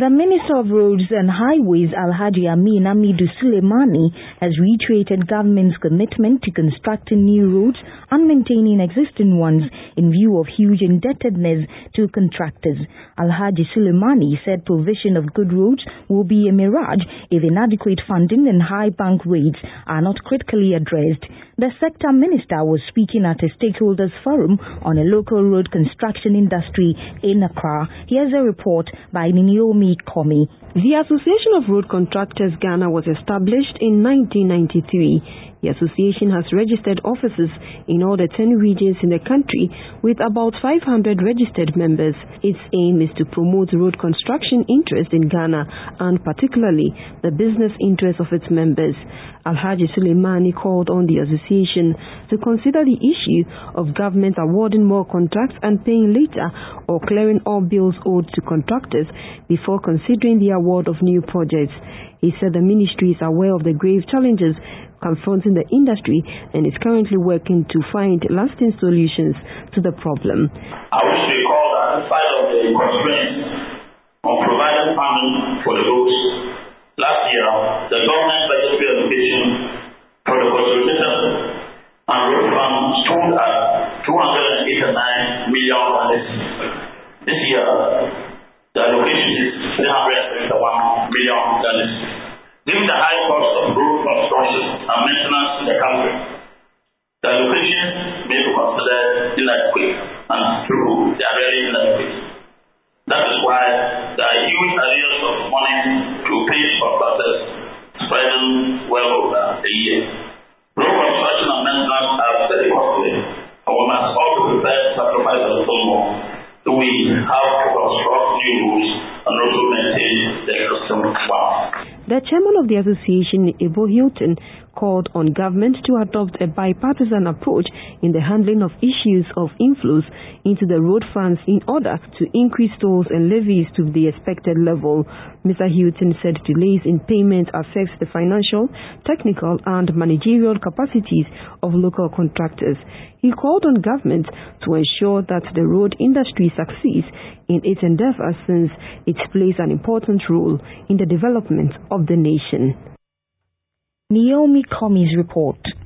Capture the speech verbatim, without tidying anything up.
The Minister of Roads and Highways, Alhaji Amin Amidu Suleimani, has reiterated government's commitment to constructing new roads and maintaining existing ones in view of huge indebtedness to contractors. Alhaji Suleimani said provision of good roads will be a mirage if inadequate funding and high bank rates are not critically addressed. The sector minister was speaking at a stakeholders forum on a local road construction industry in Accra. Here's a report by Naomi Komi. The Association of Road Contractors Ghana was established in nineteen ninety-three. The association has registered offices in all the ten regions in the country with about five hundred registered members. Its aim is to promote road construction interest in Ghana and particularly the business interest of its members. Alhaji Suleimani called on the association to consider the issue of government awarding more contracts and paying later or clearing all bills owed to contractors before considering the award of new projects. He said the ministry is aware of the grave challenges confronting the industry and is currently working to find lasting solutions to the problem. I wish to recall that in spite of the constraints on providing funding for the roads, last year the government budgetary allocation for the consolidated and road fund stood at two hundred eighty-nine million dollars. This year the allocation is three hundred seventy-one million dollars. Given the high cost of road construction and maintenance in the country, the allocation may be considered inadequate, and true, they are very inadequate. That is why there are huge areas of money to pay contractors spreading well over a year. Road construction and maintenance are very costly, and we must all be prepared to sacrifice a little more so we have to construct new roads and also maintain the existing ones. The chairman of the association, Ebo Hilton, called on government to adopt a bipartisan approach in the handling of issues of inflows into the road funds in order to increase tolls and levies to the expected level. Mister Hilton said delays in payment affects the financial, technical and managerial capacities of local contractors. He called on government to ensure that the road industry succeeds in its endeavors since it plays an important role in the development of the nation. Naomi Komi's report.